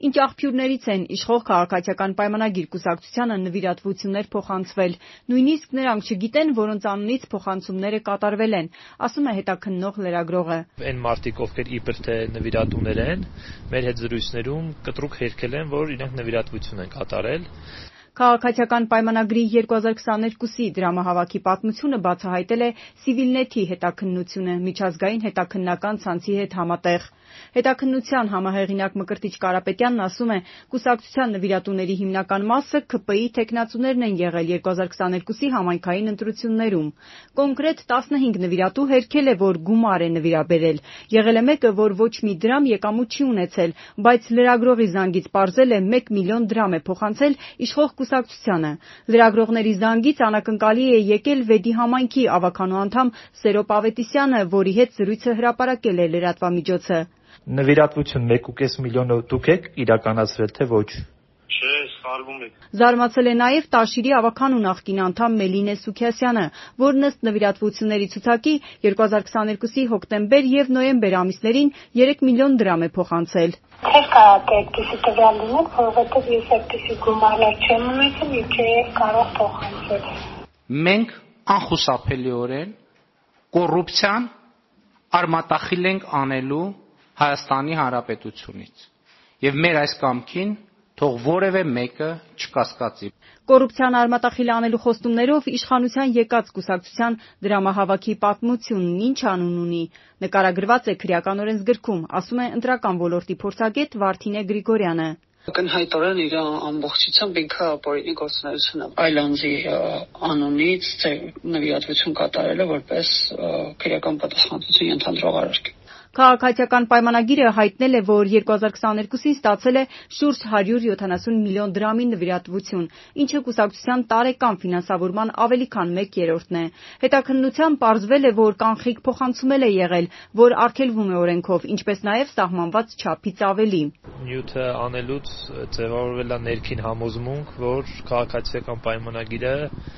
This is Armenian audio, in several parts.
Ինչ աղբյուրներից են իշխող քաղաքացիական պայմանագիր կուսակցությանը նվիրատվություններ փոխանցվել, նույնիսկ նրանք չգիտեն, որոնց անունից փոխանցումները կատարվել են, ասում է հետաքննող լրագրողը։ Այն մարդիկ, ովքեր իբր թե նվիրատուներ են, մեր հետ զրույցներում կտրուկ հերքել են, որ իրենք նվիրատվություն են կատարել։ Քաղաքացիական պայմանագրի 2022-ի դրամահավաքի պատմությունը բացահայտել է Civilnet-ի հետաքննությունը միջազգային հետաքննական ցանցի հետ համատեղ։ Հետաքննության համահեղինակ Մկրտիչ Կարապետյանն ասում է, կուսակցության նվիրատուների հիմնական մասը ՔՊ-ի թեկնածուներն են եղել 2022-ի համայնքային ընտրություններում։ Կոնկրետ 15 նվիրատու հերքել է, որ գումար է նվիրաբերել։ Եղել է մեկը, որ ոչ մի դրամ եկամուտ չի ունեցել, բայց լրագրողի զանգից պարզել է 1 միլիոն դրամ է փոխանցել իշխող կուսակցությանը։ Լրագրողների զանգից անակնկալի է եկել Վեդի համայնքի ավականու անդամ Սերոպ Ավետիսյանը, որի հետ զրույցը հրապարակել է լրատվամիջոցը։ Նվիրատվություն 1.5 միլիոնը դուք եք իրականացրել, թե ոչ։ Չէ, սխալվում եք։ Զարմացել է նաև Տաշիրի ավականու նախկին անդամ Մելինե Սուքիասյանը, որն ըստ նվիրատվությունների ցուցակի 2022-ի հոկտեմբեր եւ նոյեմբեր ամիսներին 3 միլիոն դրամ է փոխանցել։ Չէ՞ կարող այդպիսի տվյալ լինել, որովհետեւ ես այդպիսի գումարներ չեմ ունեցել եւ չէի կարող փոխանցել։ Մենք անխուսափելիորեն կոռուպցիան արմատախիլ ենք անելու Հայաստանի Հանրապետությունից եւ մեր այս կամքին թող որևէ մեկը չկասկածի։ Կոռուպցիան արմատախիլ անելու խոստումներով իշխանության եկած կուսակցության դրամահավաքի պատմությունն ինչ անուն ունի, նկարագրված է քրեական օրենսգրքում, ասում է ընտրական ոլորտի փորձագետ Վարդինե Գրիգորյանը։ Ակնհայտորեն իր ամբողջությամբ ինքը ապօրինի գործունեությունը այլ անձի անունից նվիրատվություն կատարել է որպես քրեական պատասխանատվություն ենթադրող արարք։ Քաղաքացիական պայմանագիրը հայտնել է, որ 2022-ին ստացել է շուրջ 170 միլիոն դրամի նվիրատվություն, ինչը կուսակցության տարեկան ֆինանսավորման ավելի քան 1/3-ն է։ Հետաքննության պարզվել է, որ կանխիկ փոխանցում է եղել, որ արգելվում է օրենքով, ինչպես նաև սահմանված չափից ավելի։ Նյութը անելուց ձևավորվել է ներքին համոզմունք, որ քաղաքացիական պայմանագիրը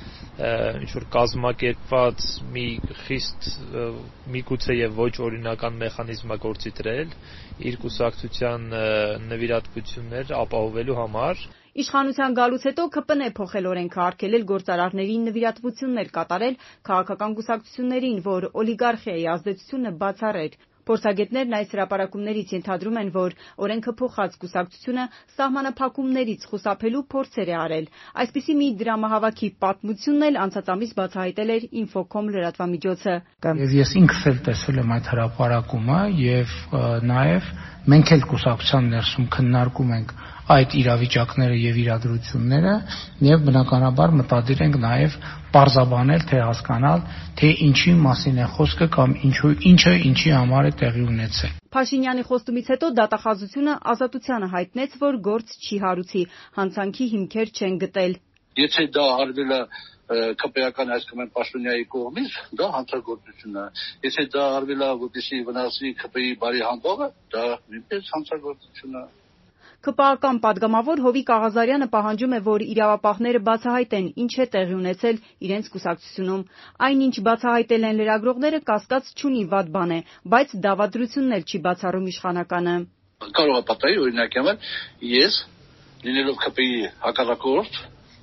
ինչ-որ կազմակերպված մի խիստ միգուցե եւ ոչ օրինական մեխանիզմ է գործի դրել իր կուսակցության նվիրատվություններ ապահովելու համար։ Իշխանության գալուց հետո ՔՊՆ փոխել օրենքը արգելել գործարարներին նվիրատվություններ կատարել քաղաքական կուսակցություններին, որ օլիգարխիայի ազդեցությունը բացառեր։ Փորձագետներն այս հրապարակումներից ենթադրում են, որ օրենքը փոխած կուսակցությունը սահմանափակումներից խուսափելու փորձեր է արել։ Այսպիսի մի դրամահավաքի պատմությունն էլ անցած ամիս բացահայտել էր Infocom լրատվամիջոցը։ Եվ ես ինքս էլ տեսել եմ այդ հրապարակումը եւ նաեւ մենք էլ կուսակցության ներսում քննարկում ենք այդ իրավիճակները եւ իրադրությունները եւ բնականաբար մտադիր ենք նաեւ պարզաբանել, թե հասկանալ, թե ինչի մասին է խոսքը կամ ինչը ինչի համար է տեղի ունեցել։ Փաշինյանի խոստումից հետո դատախազությունը Ազատությանը հայտնեց, որ գործ չի հարուցի, հանցանքի հիմքեր չեն գտել։ Եթե դա արվել է ԿՊ-ական այսքան Պաշտոնյայի կողմից, դա հանցագործություն է։ Եթե դա արվել է որպեսզի վնասի ԿՊ-ի բարի համբավը, դա նույնպես հանցագործություն է։ ԿՊԱ-ական падգամավոր Հովիկ Աղազարյանը պահանջում է, որ իրավապահները բացահայտեն ինչ է տեղի ունեցել իրենց կուսակցությունում։ Այնինչ բացահայտել են լրագրողները կասկած չունի վատ բան է, բայց դավադրությունն էլ չի բացառում իշխանականը։ Կարող է պատահի, օրինակի համար, ես լինելով ԿՊ-ի հակառակորդ,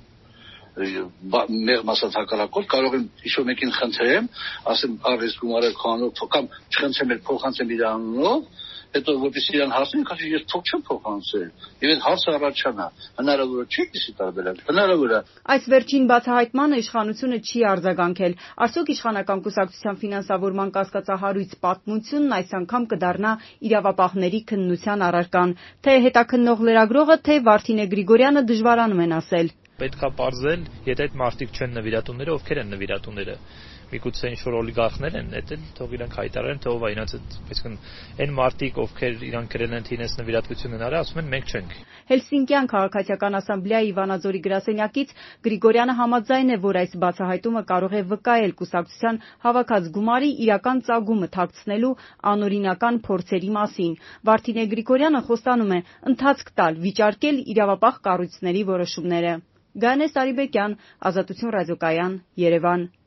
մեղմ ասած հակառակորդ, կարող եմ ինչ-որ մեկին խնդրեմ, ասեմ արվես գումարը քանով կամ չխնդրեմ փոխանցեմ իր անունով, հետո որպեսզի իրան հասնեն, քանի ես փող չեմ փոխանցել։ Եվ այդ հարցը առաջանա, հնարավոր է չի դիսի տարբերակ, հնարավոր է։ Այս վերջին բացահայտմանը իշխանությունը չի արձագանքել։ Արդյոք իշխանական կուսակցության ֆինանսավորման կասկածահարույց պատմությունն այս անգամ կդառնա իրավապահների քննության առարկան։ Թե հետաքննող լրագրողը, թե Վարդինե Գրիգորյանը դժվարանում են ասել։ Պետք է պարզել, եթե այդ մարդիկ չեն նվիրատուները, ովքեր են նվիրատուները։ Միգուցե ինչ-որ օլիգարխներ են, դա թող իրանք հայտարարեն, թե ով է իրանց այդ, այսինքն այն մարդիկ, ովքեր իրանք գրել են, թե իրենց նվիրատվությունն են արել, ասում են մենք չենք։ Հելսինկյան քաղաքացիական ասամբլեայի Վանաձորի գրասենյակից Գրիգորյանը համաձայն է, որ այս բացահայտումը կարող է վկայել կուսակցության հավաքած գումարի իրական ծագումը թաքցնելու անօրինական փորձերի մասին։ Վարդինե Գրիգորյանը խոստանում է ընթացք տալ, վիճարկել իրավապահ կառույցների որոշումները։ Գայանե Սարիբեկյան, Ազատություն ռադիոկայան, Երևան։